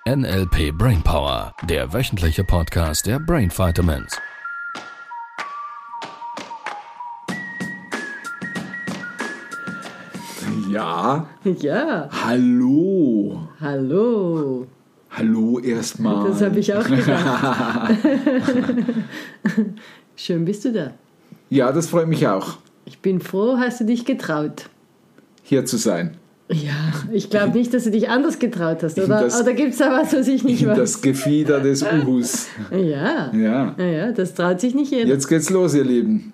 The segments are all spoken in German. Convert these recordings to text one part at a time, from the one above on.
NLP Brainpower, der wöchentliche Podcast der Brain Vitamins. Ja. Ja. Hallo. Hallo. Hallo erstmal. Das habe ich auch gedacht. Schön bist du da. Ja, das freut mich auch, Ich bin froh, hast du dich getraut. hier zu sein. Ja, ich glaube nicht, dass du dich anders getraut hast, oder? Oder gibt es da was ich nicht weiß? Das Gefieder des Uhus. Ja. Ja. Ja, das traut sich nicht jeder. Jetzt geht's los, ihr Lieben.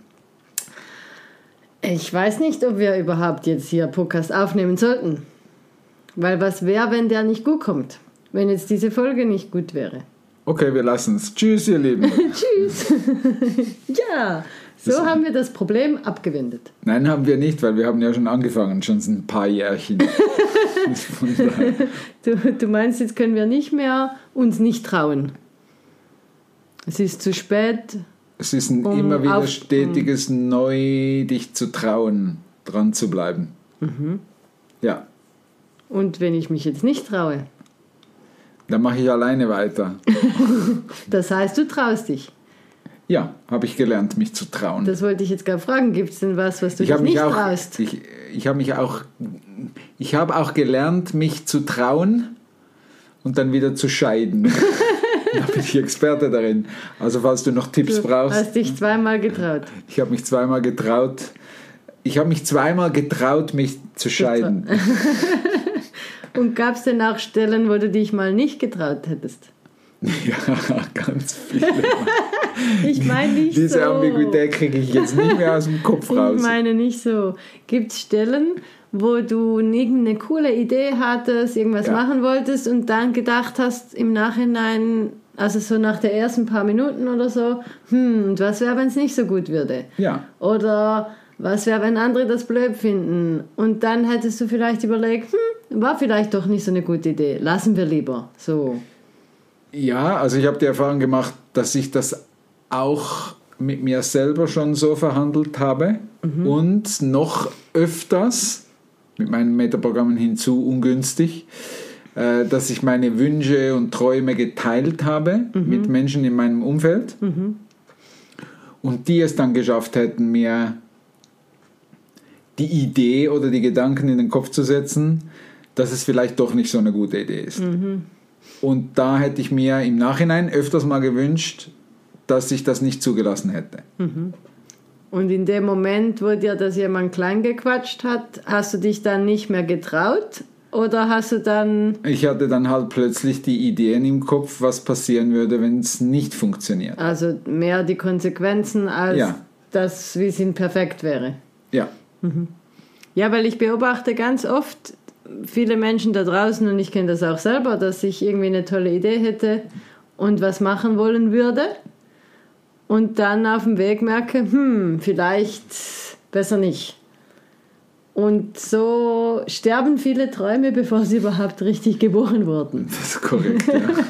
Ich weiß nicht, ob wir überhaupt jetzt hier Podcast aufnehmen sollten. Weil was wäre, wenn der nicht gut kommt? Wenn jetzt diese Folge nicht gut wäre. Okay, wir lassen's. Tschüss, ihr Lieben. Tschüss. Ja, so haben wir das Problem abgewendet. Nein, haben wir nicht, weil wir haben ja schon angefangen, schon ein paar Jährchen. Du meinst, jetzt können wir nicht mehr uns nicht trauen. Es ist zu spät. Es ist ein immer wieder stetiges Neu, dich zu trauen, dran zu bleiben. Mhm. Ja, Und wenn ich mich jetzt nicht traue? dann mache ich alleine weiter. Das heißt, du traust dich. Ja, habe ich gelernt, mich zu trauen. Das wollte ich jetzt gerade fragen. Gibt es denn was du dich nicht traust? Ich habe auch gelernt, mich zu trauen und dann wieder zu scheiden. Da bin ich Experte darin. Also falls du noch Tipps brauchst. Du hast dich zweimal getraut. Ich habe mich zweimal getraut. Ich habe mich zweimal getraut, mich zu scheiden. Und gab es denn auch Stellen, wo du dich mal nicht getraut hättest? Ja, ganz viele. Ich meine nicht Diese so. Ambiguität kriege ich jetzt nicht mehr aus dem Kopf raus. Ich meine nicht so. Gibt es Stellen, wo du irgendeine coole Idee hattest, irgendwas machen wolltest und dann gedacht hast im Nachhinein, also so nach der ersten paar Minuten oder so, und was wäre, wenn es nicht so gut würde? Ja. Oder was wäre, wenn andere das blöd finden? Und dann hättest du vielleicht überlegt, war vielleicht doch nicht so eine gute Idee. Lassen wir lieber. So. Ja, also ich habe die Erfahrung gemacht, dass ich das auch mit mir selber schon so verhandelt habe und noch öfters mit meinen Metaprogrammen hinzu ungünstig, dass ich meine Wünsche und Träume geteilt habe mit Menschen in meinem Umfeld und die es dann geschafft hätten, mir die Idee oder die Gedanken in den Kopf zu setzen, dass es vielleicht doch nicht so eine gute Idee ist. Und da hätte ich mir im Nachhinein öfters mal gewünscht, dass ich das nicht zugelassen hätte. Und in dem Moment, wo dir das jemand klein gequatscht hat, hast du dich dann nicht mehr getraut? Oder hast du dann... Ich hatte dann halt plötzlich die Ideen im Kopf, was passieren würde, wenn es nicht funktioniert. Also mehr die Konsequenzen, als das, wie es ihnen perfekt wäre. Ja. Ja, weil ich beobachte ganz oft viele Menschen da draußen, und ich kenne das auch selber, dass ich irgendwie eine tolle Idee hätte und was machen wollen würde und dann auf dem Weg merke, vielleicht besser nicht. Und so sterben viele Träume, bevor sie überhaupt richtig geboren wurden. Das ist korrekt,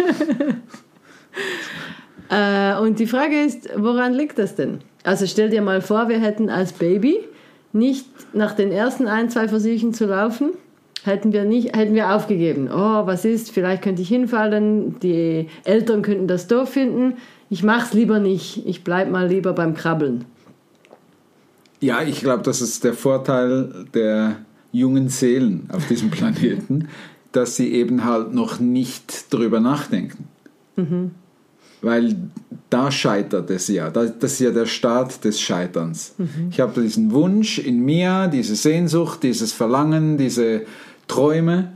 ja. Und die Frage ist, woran liegt das denn? Also stell dir mal vor, wir hätten als Baby nicht nach den ersten 1-2 Versuchen zu laufen, hätten wir aufgegeben. Oh, was ist? Vielleicht könnte ich hinfallen. Die Eltern könnten das doof finden. Ich mach's lieber nicht. Ich bleib mal lieber beim Krabbeln. Ja, ich glaube, das ist der Vorteil der jungen Seelen auf diesem Planeten, dass sie eben halt noch nicht drüber nachdenken. Weil da scheitert es ja. Das ist ja der Start des Scheiterns. Ich habe diesen Wunsch in mir, diese Sehnsucht, dieses Verlangen, diese Träume.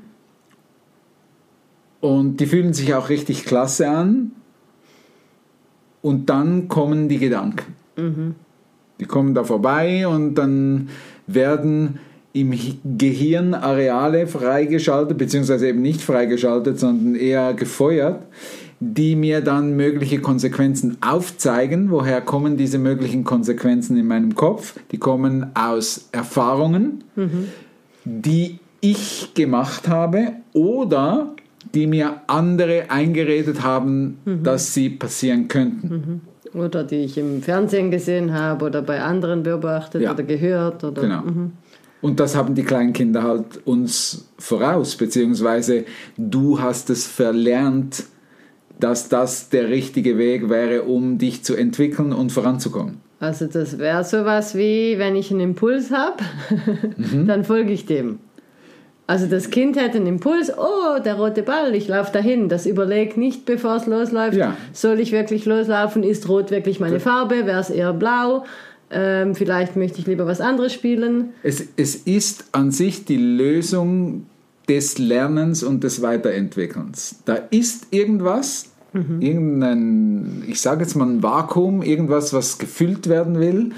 Und die fühlen sich auch richtig klasse an. Und dann kommen die Gedanken. Die kommen da vorbei und dann werden im Gehirn Areale freigeschaltet, beziehungsweise eben nicht freigeschaltet, sondern eher gefeuert, die mir dann mögliche Konsequenzen aufzeigen. Woher kommen diese möglichen Konsequenzen in meinem Kopf? Die kommen aus Erfahrungen, die ich gemacht habe oder die mir andere eingeredet haben, dass sie passieren könnten. Oder die ich im Fernsehen gesehen habe oder bei anderen beobachtet oder gehört. Oder, Genau. Und das haben die kleinen Kinder halt uns voraus, beziehungsweise du hast es verlernt, dass das der richtige Weg wäre, um dich zu entwickeln und voranzukommen. Also das wäre sowas wie, wenn ich einen Impuls habe, dann folge ich dem. Also das Kind hätte einen Impuls, oh, der rote Ball, ich laufe dahin. Das überlegt nicht, bevor es losläuft, soll ich wirklich loslaufen, ist rot wirklich meine Farbe, wäre es eher blau, vielleicht möchte ich lieber was anderes spielen. Es ist an sich die Lösung des Lernens und des Weiterentwickelns. Da ist irgendwas, irgendein, ich sage jetzt mal ein Vakuum, irgendwas, was gefüllt werden will,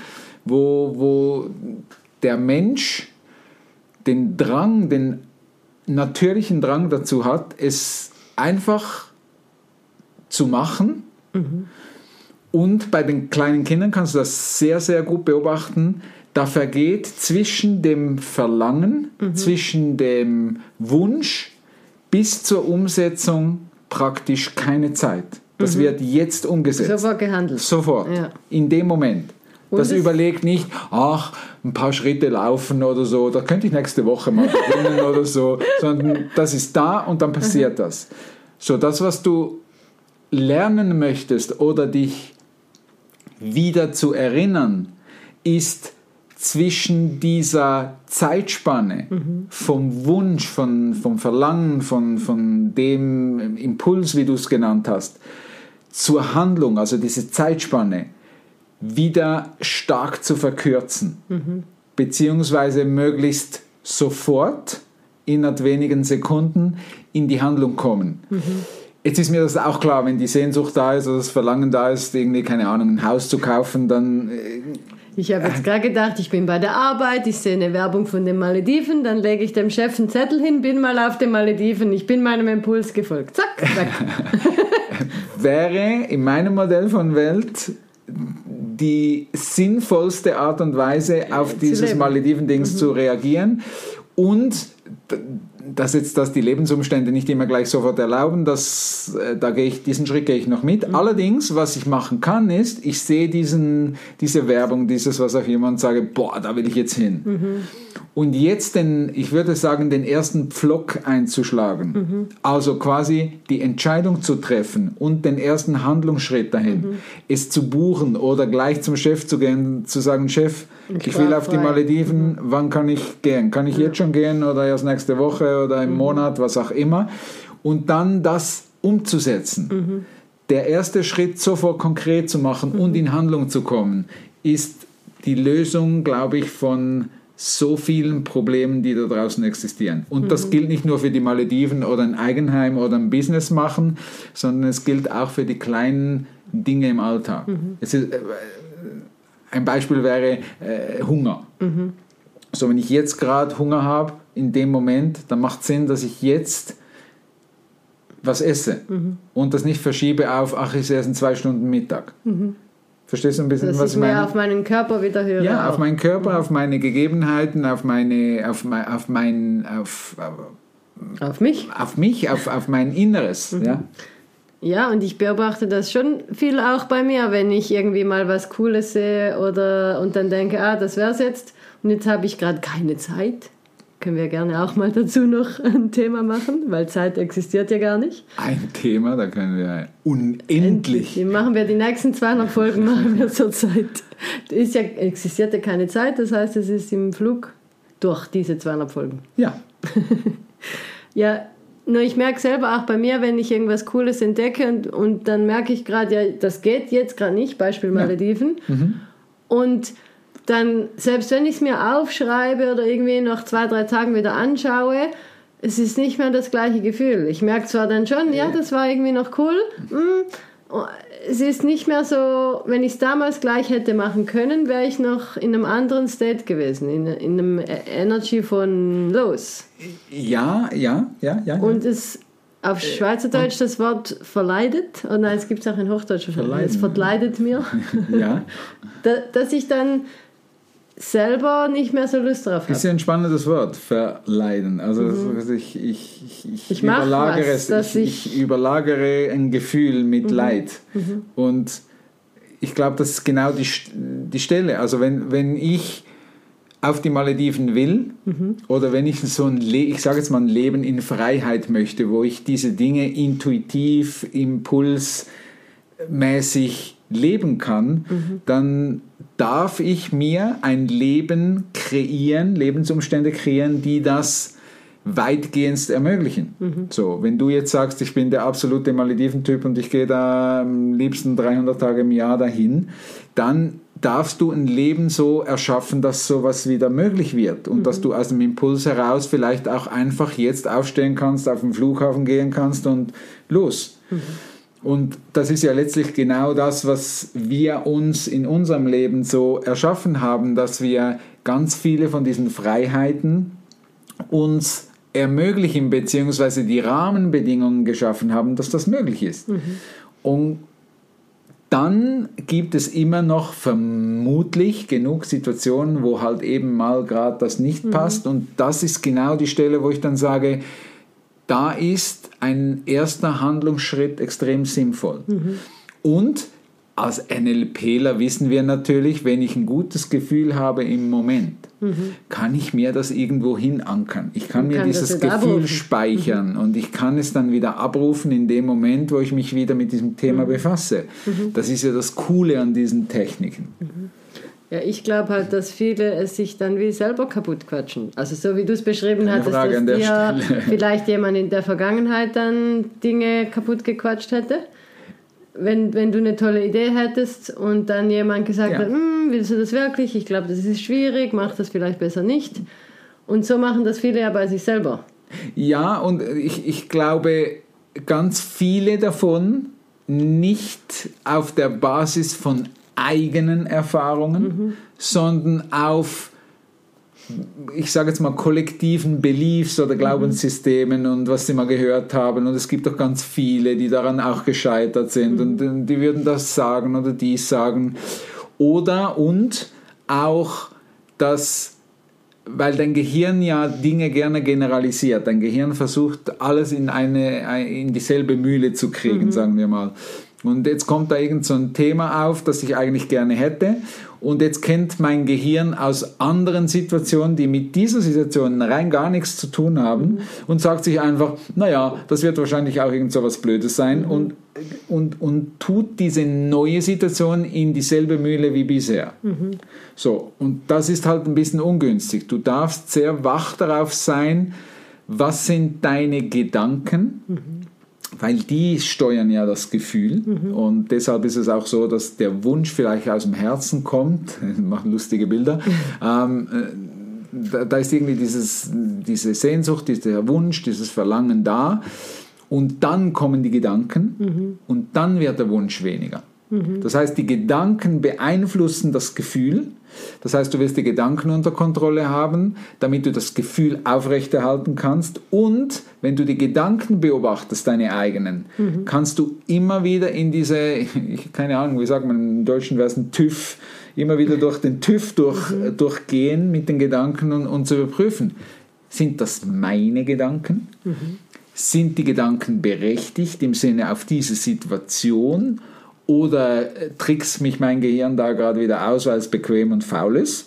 wo der Mensch den natürlichen Drang dazu hat, es einfach zu machen. Und bei den kleinen Kindern kannst du das sehr, sehr gut beobachten. Da vergeht zwischen dem Verlangen, zwischen dem Wunsch bis zur Umsetzung praktisch keine Zeit. Das wird jetzt umgesetzt. Sofort gehandelt. Sofort, in dem Moment. Das überlegt nicht, ein paar Schritte laufen oder so, da könnte ich nächste Woche mal beginnen oder so, sondern das ist da und dann passiert das. So, das, was du lernen möchtest oder dich wieder zu erinnern, ist zwischen dieser Zeitspanne vom Wunsch, vom Verlangen, von dem Impuls, wie du es genannt hast, zur Handlung, also diese Zeitspanne, wieder stark zu verkürzen, beziehungsweise möglichst sofort, innerhalb wenigen Sekunden, in die Handlung kommen. Jetzt ist mir das auch klar, wenn die Sehnsucht da ist oder das Verlangen da ist, irgendwie, keine Ahnung, ein Haus zu kaufen, dann... Ich habe jetzt gerade gedacht, ich bin bei der Arbeit, ich sehe eine Werbung von den Malediven, dann lege ich dem Chef einen Zettel hin, bin mal auf den Malediven, ich bin meinem Impuls gefolgt. Zack, weg. Wäre in meinem Modell von Welt die sinnvollste Art und Weise, auf dieses Malediven-Dings zu reagieren und dass die Lebensumstände nicht immer gleich sofort erlauben, diesen Schritt gehe ich noch mit. Allerdings, was ich machen kann, ist, ich sehe diese Werbung, was auch jemand sagt, boah, da will ich jetzt hin. Und jetzt ich würde sagen, den ersten Pflock einzuschlagen. Also quasi die Entscheidung zu treffen und den ersten Handlungsschritt dahin. Es zu buchen oder gleich zum Chef zu gehen, zu sagen, Chef, ich will auf die Malediven, wann kann ich gehen? Kann ich jetzt schon gehen oder erst nächste Woche oder im Monat, was auch immer? Und dann das umzusetzen. Der erste Schritt sofort konkret zu machen und in Handlung zu kommen, ist die Lösung, glaube ich, von so vielen Problemen, die da draußen existieren. Und das gilt nicht nur für die Malediven oder ein Eigenheim oder ein Business machen, sondern es gilt auch für die kleinen Dinge im Alltag. Ein Beispiel wäre Hunger. So, wenn ich jetzt gerade Hunger habe, in dem Moment, dann macht es Sinn, dass ich jetzt was esse und das nicht verschiebe auf, ich esse erst in 2 Stunden Mittag. Verstehst du ein bisschen, was ich meine? Dass ich mehr auf meinen Körper wieder höre. Ja, auf meinen Körper, auf meine Gegebenheiten, auf mich, auf mein Inneres. Ja, und ich beobachte das schon viel auch bei mir, wenn ich irgendwie mal was Cooles sehe und dann denke, das wär's jetzt und jetzt habe ich gerade keine Zeit. Können wir gerne auch mal dazu noch ein Thema machen, weil Zeit existiert ja gar nicht. Ein Thema, da können wir unendlich. Machen wir die nächsten 200 Folgen machen wir zur Zeit. Existiert ja keine Zeit, das heißt, es ist im Flug durch diese 200 Folgen. Ja. Ja, nur ich merke selber auch bei mir, wenn ich irgendwas Cooles entdecke und dann merke ich gerade, ja, das geht jetzt gerade nicht, Beispiel Malediven. Und dann, selbst wenn ich es mir aufschreibe oder irgendwie nach 2-3 Tagen wieder anschaue, es ist nicht mehr das gleiche Gefühl. Ich merke zwar dann schon, ja, das war irgendwie noch cool. Es ist nicht mehr so, wenn ich es damals gleich hätte machen können, wäre ich noch in einem anderen State gewesen, in einem Energy von los. Ja. Und es auf Schweizerdeutsch das Wort verleidet, oh nein, es gibt es auch in Hochdeutsch, es verleidet mir, ja. dass ich dann selber nicht mehr so Lust drauf habe. Ist ja ein spannendes Wort, verleiden. Also ich überlagere es. Ich überlagere ein Gefühl mit Leid. Und ich glaube, das ist genau die Stelle. Also wenn ich auf die Malediven will oder wenn ich so ich sage jetzt mal ein Leben in Freiheit möchte, wo ich diese Dinge intuitiv, impulsmäßig leben kann, dann darf ich mir ein Leben kreieren, Lebensumstände kreieren, die das weitgehend ermöglichen. So, wenn du jetzt sagst, ich bin der absolute Malediven-Typ und ich gehe da am liebsten 300 Tage im Jahr dahin, dann darfst du ein Leben so erschaffen, dass sowas wieder möglich wird und dass du aus dem Impuls heraus vielleicht auch einfach jetzt aufstehen kannst, auf den Flughafen gehen kannst und los. Und das ist ja letztlich genau das, was wir uns in unserem Leben so erschaffen haben, dass wir ganz viele von diesen Freiheiten uns ermöglichen, beziehungsweise die Rahmenbedingungen geschaffen haben, dass das möglich ist. Und dann gibt es immer noch vermutlich genug Situationen, wo halt eben mal gerade das nicht passt. Und das ist genau die Stelle, wo ich dann sage, da ist ein erster Handlungsschritt extrem sinnvoll. Und als NLPler wissen wir natürlich, wenn ich ein gutes Gefühl habe im Moment, kann ich mir das irgendwo hin ankern. Ich kann mir dieses Gefühl speichern und ich kann es dann wieder abrufen in dem Moment, wo ich mich wieder mit diesem Thema befasse. Das ist ja das Coole an diesen Techniken. Ja, ich glaube halt, dass viele es sich dann wie selber kaputt quatschen. Also so wie du es beschrieben hattest, dass dir vielleicht jemand in der Vergangenheit dann Dinge kaputt gequatscht hätte. Wenn du eine tolle Idee hättest und dann jemand gesagt hat, willst du das wirklich? Ich glaube, das ist schwierig, mach das vielleicht besser nicht. Und so machen das viele ja bei sich selber. Ja, und ich glaube, ganz viele davon nicht auf der Basis von eigenen Erfahrungen, sondern auf, ich sage jetzt mal, kollektiven Beliefs oder Glaubenssystemen und was sie mal gehört haben. Und es gibt doch ganz viele, die daran auch gescheitert sind und die würden das sagen oder dies sagen. Oder und auch das, weil dein Gehirn ja Dinge gerne generalisiert. Dein Gehirn versucht, alles in dieselbe Mühle zu kriegen, sagen wir mal. Und jetzt kommt da irgend so ein Thema auf, das ich eigentlich gerne hätte. Und jetzt kennt mein Gehirn aus anderen Situationen, die mit dieser Situation rein gar nichts zu tun haben, und sagt sich einfach, naja, das wird wahrscheinlich auch irgend so was Blödes sein, und tut diese neue Situation in dieselbe Mühle wie bisher. So, und das ist halt ein bisschen ungünstig. Du darfst sehr wach darauf sein, was sind deine Gedanken, weil die steuern ja das Gefühl, und deshalb ist es auch so, dass der Wunsch vielleicht aus dem Herzen kommt, machen lustige Bilder, da ist irgendwie diese Sehnsucht, dieser Wunsch, dieses Verlangen da, und dann kommen die Gedanken und dann wird der Wunsch weniger. Das heißt, die Gedanken beeinflussen das Gefühl. Das heißt, du wirst die Gedanken unter Kontrolle haben, damit du das Gefühl aufrechterhalten kannst. Und wenn du die Gedanken beobachtest, deine eigenen, kannst du immer wieder in diese, keine Ahnung, wie sagt man im Deutschen, wäre es ein TÜV, immer wieder durch den TÜV durchgehen mit den Gedanken und zu überprüfen, sind das meine Gedanken? Sind die Gedanken berechtigt im Sinne auf diese Situation? Oder trickst mich mein Gehirn da gerade wieder aus, weil es bequem und faul ist?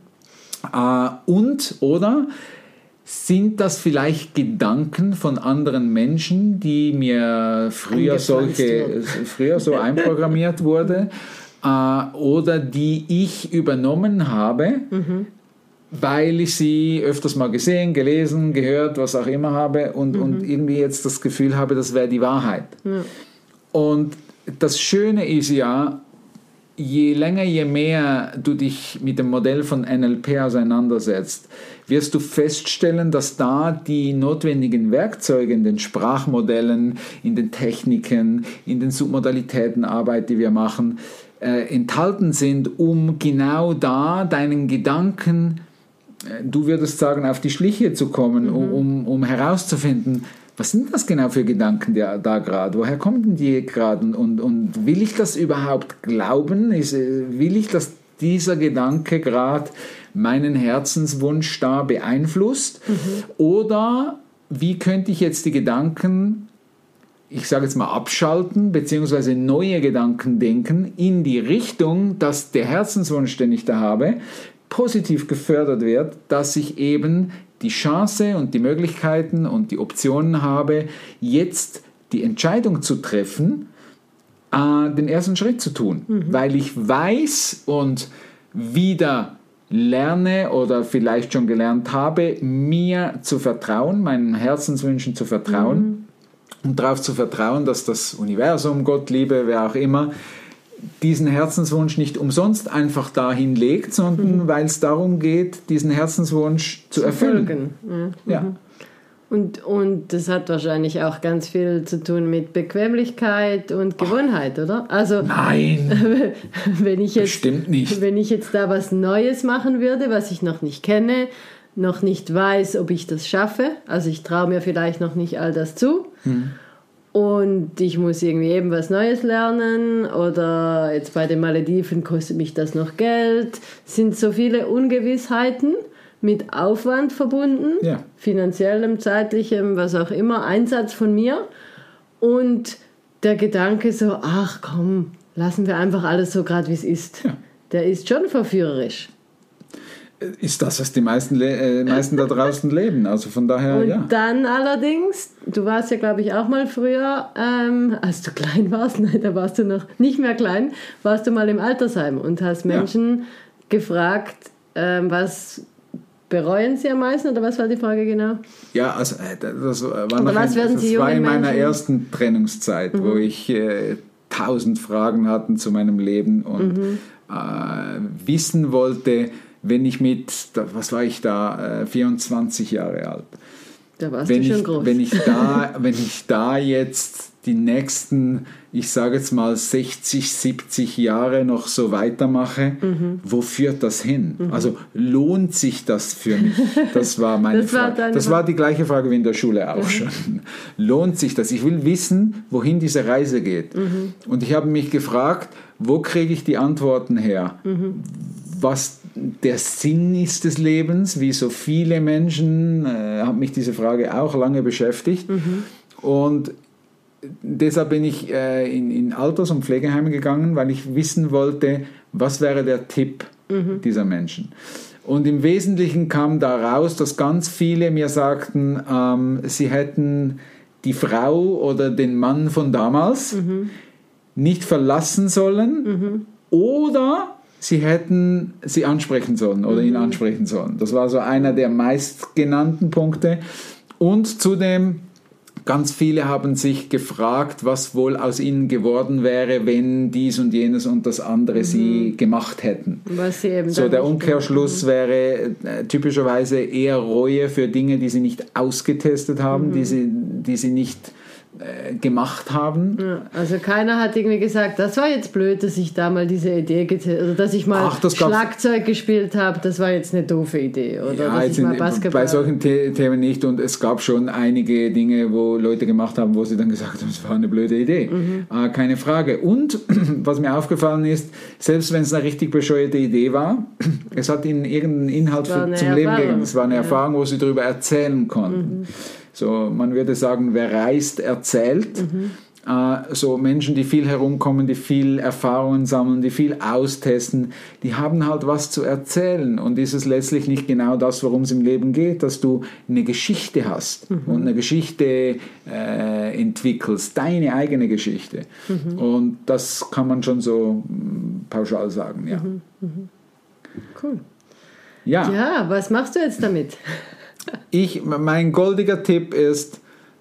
Oder sind das vielleicht Gedanken von anderen Menschen, die mir früher so einprogrammiert wurde, oder die ich übernommen habe, weil ich sie öfters mal gesehen, gelesen, gehört, was auch immer habe, und irgendwie jetzt das Gefühl habe, das wäre die Wahrheit. Und das Schöne ist ja, je länger, je mehr du dich mit dem Modell von NLP auseinandersetzt, wirst du feststellen, dass da die notwendigen Werkzeuge in den Sprachmodellen, in den Techniken, in den Submodalitätenarbeit, die wir machen, enthalten sind, um genau da deinen Gedanken, du würdest sagen, auf die Schliche zu kommen, um herauszufinden, was sind das genau für Gedanken da gerade? Woher kommen denn die gerade? Und will ich das überhaupt glauben? Will ich, dass dieser Gedanke gerade meinen Herzenswunsch da beeinflusst? Oder wie könnte ich jetzt die Gedanken, ich sage jetzt mal, abschalten, beziehungsweise neue Gedanken denken in die Richtung, dass der Herzenswunsch, den ich da habe, positiv gefördert wird, dass ich eben die Chance und die Möglichkeiten und die Optionen habe, jetzt die Entscheidung zu treffen, den ersten Schritt zu tun, weil ich weiß und wieder lerne oder vielleicht schon gelernt habe, mir zu vertrauen, meinen Herzenswünschen zu vertrauen und darauf zu vertrauen, dass das Universum, Gott, Liebe, wer auch immer, diesen Herzenswunsch nicht umsonst einfach dahin legt, sondern weil es darum geht, diesen Herzenswunsch zu erfüllen. Ja. Und das hat wahrscheinlich auch ganz viel zu tun mit Bequemlichkeit und Gewohnheit, oder? Also, nein, bestimmt nicht. Wenn ich jetzt da was Neues machen würde, was ich noch nicht kenne, noch nicht weiß, ob ich das schaffe, also ich traue mir vielleicht noch nicht all das zu und ich muss irgendwie eben was Neues lernen oder jetzt bei den Malediven kostet mich das noch Geld, sind so viele Ungewissheiten mit Aufwand verbunden, finanziellem, zeitlichem, was auch immer, Einsatz von mir und der Gedanke so, ach komm, lassen wir einfach alles so gerade wie es ist. Ja. Der ist schon verführerisch. Ist das, was die meisten da draußen leben, also von daher, und dann allerdings, du warst ja glaube ich auch mal früher, als du klein warst, nein, da warst du noch nicht mehr klein, warst du mal im Altersheim und hast Menschen gefragt, was bereuen sie am meisten, oder was war die Frage genau? Ja, also das war in meiner ersten Trennungszeit, wo ich 1000 Fragen hatte zu meinem Leben und wissen wollte, wenn ich was war ich da, 24 Jahre alt. Da warst du schon groß. Wenn ich da jetzt die nächsten, ich sage jetzt mal 60, 70 Jahre noch so weitermache, wo führt das hin? Also lohnt sich das für mich? Das war meine Frage. Das war die gleiche Frage wie in der Schule auch schon. Lohnt sich das? Ich will wissen, wohin diese Reise geht. Und ich habe mich gefragt, wo kriege ich die Antworten her? Was der Sinn ist des Lebens, wie so viele Menschen, hat mich diese Frage auch lange beschäftigt. Und deshalb bin ich in Alters- und Pflegeheime gegangen, weil ich wissen wollte, was wäre der Tipp dieser Menschen. Und im Wesentlichen kam da raus, dass ganz viele mir sagten, sie hätten die Frau oder den Mann von damals nicht verlassen sollen oder sie hätten sie ansprechen sollen oder ihn ansprechen sollen. Das war so einer der meistgenannten Punkte. Und zudem, ganz viele haben sich gefragt, was wohl aus ihnen geworden wäre, wenn dies und jenes und das andere sie gemacht hätten. Was sie eben so der Umkehrschluss wäre typischerweise eher Reue für Dinge, die sie nicht ausgetestet haben, die sie nicht gemacht haben. Ja, also keiner hat irgendwie gesagt, das war jetzt blöd, dass ich da mal diese Idee oder dass ich mal Schlagzeug gespielt habe, das war jetzt eine doofe Idee. Oder dass ich mal Basketball... Bei solchen Themen nicht, und es gab schon einige Dinge, wo Leute gemacht haben, wo sie dann gesagt haben, es war eine blöde Idee. Keine Frage. Und was mir aufgefallen ist, selbst wenn es eine richtig bescheuerte Idee war, es hat ihnen irgendeinen Inhalt zum Leben gegeben. Es war eine Erfahrung, wo sie darüber erzählen konnten. So, man würde sagen, wer reist, erzählt. So Menschen, die viel herumkommen, die viel Erfahrungen sammeln, die viel austesten, die haben halt was zu erzählen. Und ist es letztlich nicht genau das, worum es im Leben geht, dass du eine Geschichte hast und eine Geschichte entwickelst, deine eigene Geschichte. Und das kann man schon so pauschal sagen, ja. Cool. Ja, was machst du jetzt damit? Mein goldiger Tipp ist,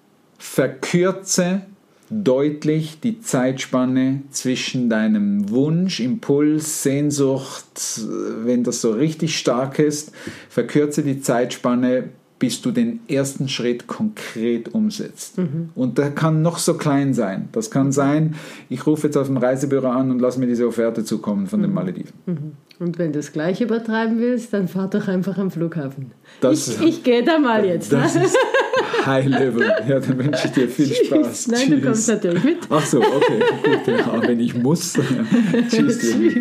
verkürze deutlich die Zeitspanne zwischen deinem Wunsch, Impuls, Sehnsucht, wenn das so richtig stark ist, verkürze die Zeitspanne, bis du den ersten Schritt konkret umsetzt. Und der kann noch so klein sein. Das kann sein, ich rufe jetzt auf dem Reisebüro an und lass mir diese Offerte zukommen von den Malediven. Und wenn du es gleich übertreiben willst, dann fahr doch einfach am Flughafen. Ich gehe da mal jetzt. Das ist High Level. Ja, dann wünsche ich dir viel Spaß. Nein, du kommst natürlich mit. Ach so, okay, gut. Ja, wenn ich muss. Tschüss.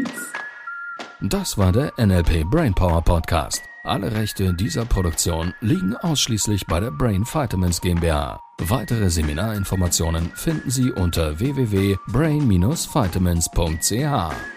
Das war der NLP Brainpower Podcast. Alle Rechte dieser Produktion liegen ausschließlich bei der Brain Vitamins GmbH. Weitere Seminarinformationen finden Sie unter www.brain-vitamins.ch.